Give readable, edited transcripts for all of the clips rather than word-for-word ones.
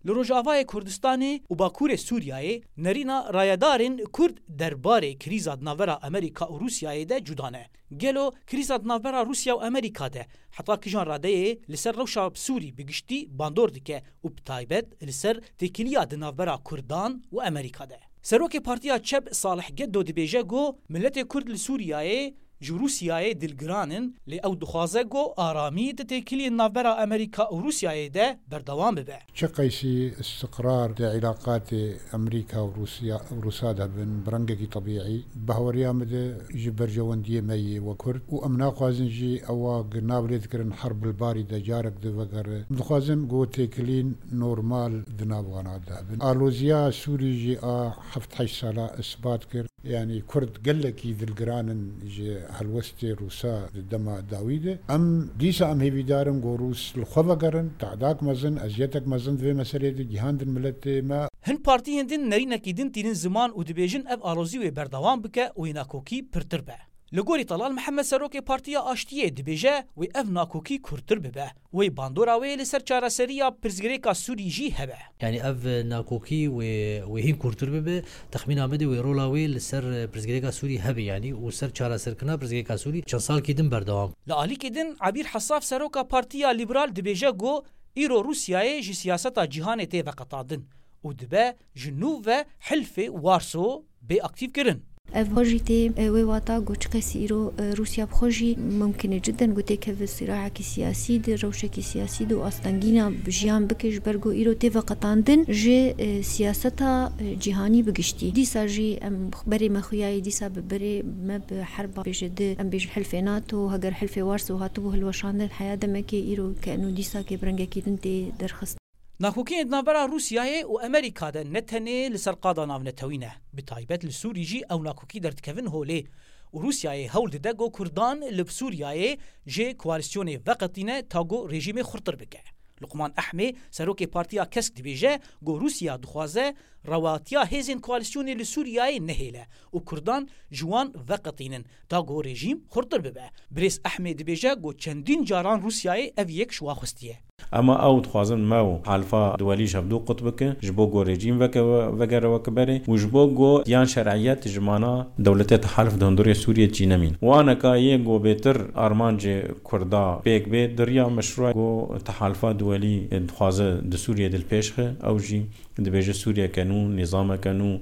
لروجاوای کردستانی و باکور سوریای نرینا رایدارین کرد درباره کریزا ناورا امریکا و روسیای ده جدانه. گلو کریزا ناورا روسیا و امریکا ده حتی کجان راده لسر روشا سوری بگشتی باندور دکه و بتایبت لسر تکیلیا ناورا کردان و امریکا ده. سروک پارتیا چپ صالح گدو دبیجه گو ملت کرد لسوریای جو روسیای دلگرانن لی او دخوازه گو آرامی ده تکیلی ناورا امریکا و روسیای ده بردوام ببه. چه قیسی استقرار ده علاقات امریکا و روسا ده بن برنگی طبیعی بهوریا مده جبر جواندیه می و کرد و امنا خوازن جی اوا گنابلید کرن حرب الباری ده جارک ده وگر دخوازن گو تکیلین نورمال دنابغانا ده بن آلوزیا سوری جی 7-8 ساله اثبات کرد يعني كرد قلكي دلقرانن جي هالوستي روسا دما داويده ام ديسا ام هيفي دارم غوروس الخوضا قرن تعداك مزن ازيتك مزن في مسألة جهان دن ملت ما هن پارتی هندن نرينا كيدن تيرن زمان و دبيجن اف آلوزي و بردوام بك و يناكوكي پرتر به. لگوری طلال محمد سروک پارتیا آشتیه دبیجه و اف ناکوکی کرتر ببه و باندورا وی لسر چارا سریا پرزگریکا سوری جی هبه. يعني اف ناكوكي وهين كورتر ببه تخمين عمدي ويرولاوي لسر برزگريكا سوري هبه يعني وسر چارا سركنا برزگريكا سوري چند سال كيدن بردوام. لعالي كيدن عبير حصاف سروكا پارتیا ليبرال دبيجه گو ايرو روسياي جي سياستا جهان تي وقتادن و دبه جنوب و حلف وارسو بي اكتيف كرن. افواجيتي ويواتا قوشقسي إيرو روسيا بخوجي ممكن جدا قوتي كيف الصراع سياسي دي روشة سياسي دو أصلاً بجيان بكش برغو إيرو تيفا قطاندن جي سياستها جهاني بقشتي ديسا جي ام بري مخوياي ديسا ببري ما بحربا بجد ام بيج حلف ناتو هجر حلف وارسو هاتوه الوشاندن حياة دمكي إيرو كأنو ديسا كي برنگا كي دنتي درخست ناکوکی ناورا روسیای و امریکا ده نتنه لسر قادا ناو نتوینه بتایبت لسوری جی او ناکوکی در تکوین هوله و روسیای هول ده گو کردان لبسوریای جه کوالیسیون وقتینه تا گو رژیم خورتر بکه. لقمان احمد سروک پارتیا کسک دبیجه گو روسیا دخوازه رواتیا هزین کوالیسیون لسوریای نهیله و کردان جوان وقتینن تا گو رژیم خورتر ببه. بریس احمد دبیجه گو چندین جاران روسیای او یک شواخستیه. اما او تخوازن ماو حالفا دولي شبدو قطبك جبو جو ريجيم وغير وكبري وجبو جو ديان شرعيات جمانا دولتي تحالف دهندوري سوريا جينمين وانا كايه جو بيتر ارمانج كردا بيك بي دريا مشروع جو تحالفا دولي تخوازه د سوريا دل بيشخه او جي دبيجه سوريا كانون نظام كانون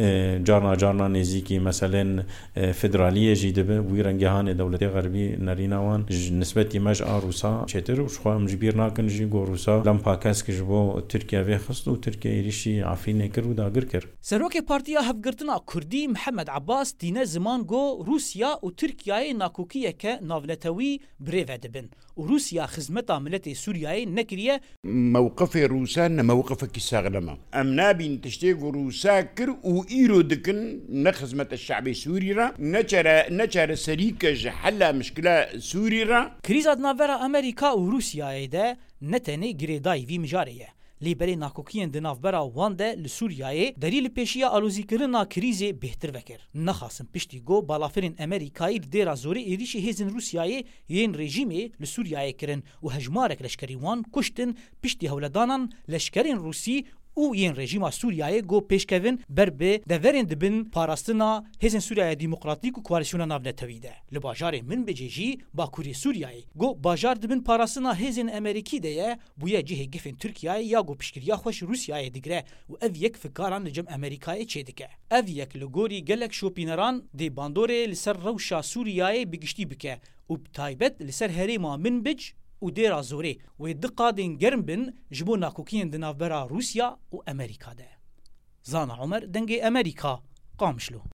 جارنا نزيكي مثلا فدراليه جي دبه ويرنجهان دولتي غربي نريناوان نسبتي مج روسا چتر وشخوا مجبيرنا کنجی گوروسا لام پاکس که جبو ترکیه و خست و ترکیه ایریشی عفینه کرد و داگر کرد. سروک پارتیا هفگرتنا کردی محمد عباس دینه زمان گو روسیا و ترکیه ناکوکیه که ناولتوی بریو دبن و روسیا خدمتا ملت سوریه نکریه موقف روسا موقف كساغلما امنا بين تشتيق روسا كر و ايرو دكن نخدمت الشعب سوري را نچر سريك حل مشكله سوري را كريزا ناورا امريكا و روسيا ده نتنه گریدای وی مجاریه لیبری ناکوکین دنافبرا وانده لسوریای دلیل پیشیا آلوزی کرنا کریزی بهتر وکر نخاسم پشتی گو بالافرین امریکایی دیرا زوری ایریشی هزین روسیای یین رژیمی لسوریای کرن و هجمارک لشکری وان کشتن پشتی هولدانان لشکرین روسی او این رژیم سوریای گو پیشکوین بر به دورین دبن پاراستنا هزین سوریای دموکراتیک و کوالیسیون ناونتویده لباجار من بجیجی باکوری سوریای گو باجار دبن پاراستنا هزین امریکی ده بویا جهه گفن ترکیه یا گو پشکریا خوش روسیای دیگره و او یک فکران لجم امریکای چیدکه او یک لگوری گلک شوپینران دی باندوره لسر روشا سوریای بگشتی بکه و بتایبت لسر هریما من بج و دیرا زوری و دقادین گرم بن جبو ناکوکین دناف برا روسیا و امریکا ده. زانا عمر دنگ امریکا قامشلو.